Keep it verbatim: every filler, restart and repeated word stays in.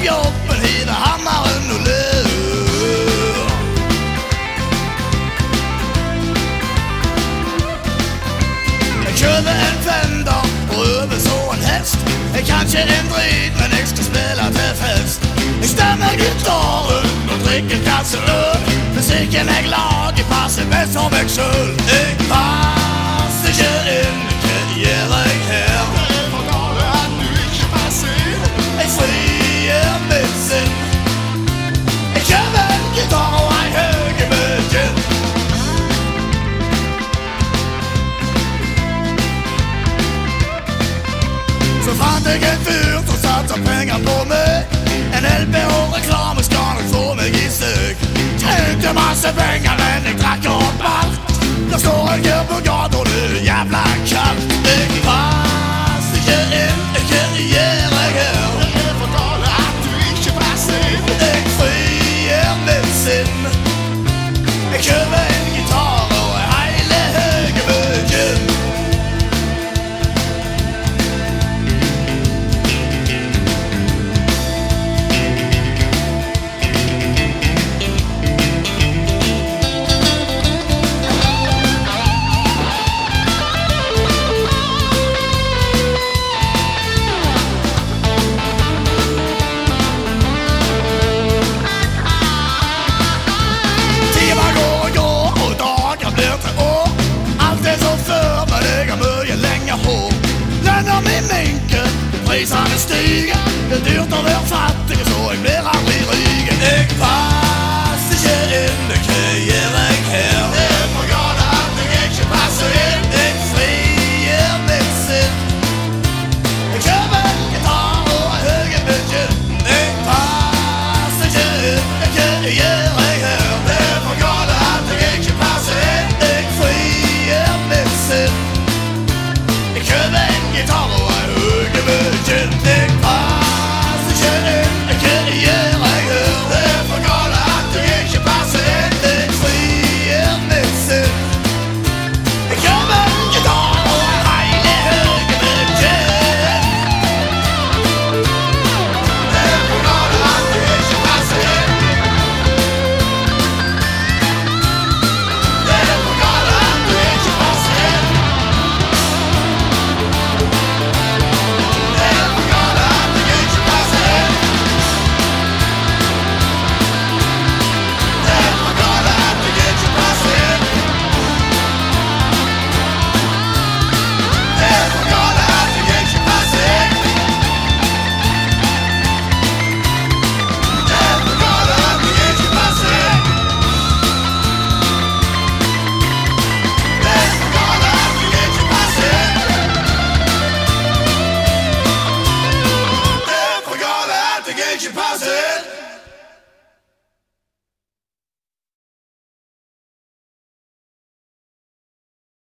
jobben, hiver hammeren og lør. Jeg kjøper en Fender og øver så en hest. Jeg kan ikke en drit, men jeg skal spille til fest. Jeg stemmer gitaren og drikker en kasse øl. Musikken jeg lager passer best for meg selv. Jeg passer ikke inn, hva gjør jeg her? Det er for gale at du ikke passer inn. Jeg frier mitt sinn. Jeg kjøper en gitar og en høy bøkken. Så fant jeg en fyr som satser penger på meg. En L P og reklame skal nok få meg i støk. Trengte masse penger, men jeg drakk opp alt. Nå står jeg her på gata, det er jævla kaldt. Jeg passer ikke inn, hva gjør jeg her? Det er for gale at du ikke passer inn. Jeg frier mitt sinn. Jeg kjøper en gitar og en hele høye bøkken. Prisene stiger, det er dyrt å være fattig, så jeg blir